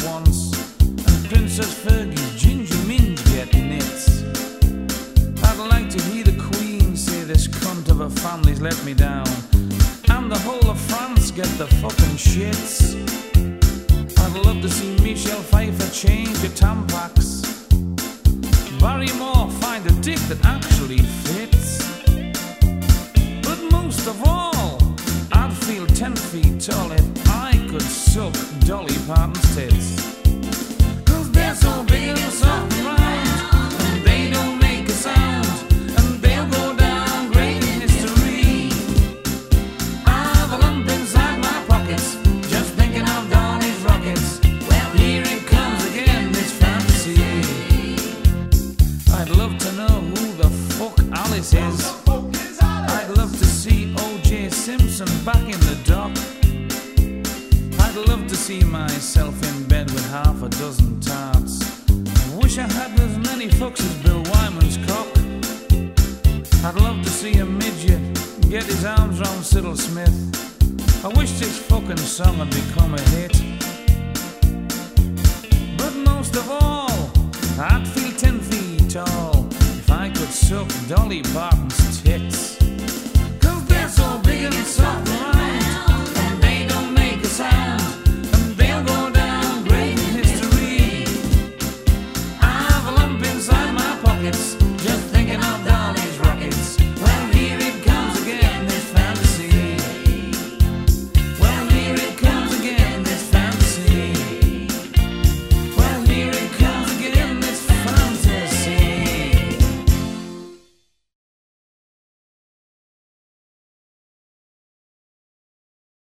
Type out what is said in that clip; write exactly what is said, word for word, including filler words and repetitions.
once, and Princess Fergie's ginger minge get nits. I'd like to hear the Queen say this cunt of a family's let me down, and the whole of France get the fucking shits. I'd love to see Michelle Pfeiffer change her Tampax, Barry Moore find a dick that actually fits. But most of all, I'd feel ten feet tall if I could suck Dolly Parton's tits. Cause they're so big and soft and round, and they don't make a sound, and they'll go down great in history. I've a lump inside my pockets, just thinking of Dolly's rockets. Well, here it comes again, this fantasy. I'd love to know who the fuck Alice is. I'd love to see O J Simpson back in the dock. I'd love to see myself in bed with half a dozen tarts. I wish I had as many fucks as Bill Wyman's cock. I'd love to see a midget get his arms round Siddle Smith. I wish this fucking song had become a hit. But most of all, I'd feel ten feet tall if I could suck Dolly Parton's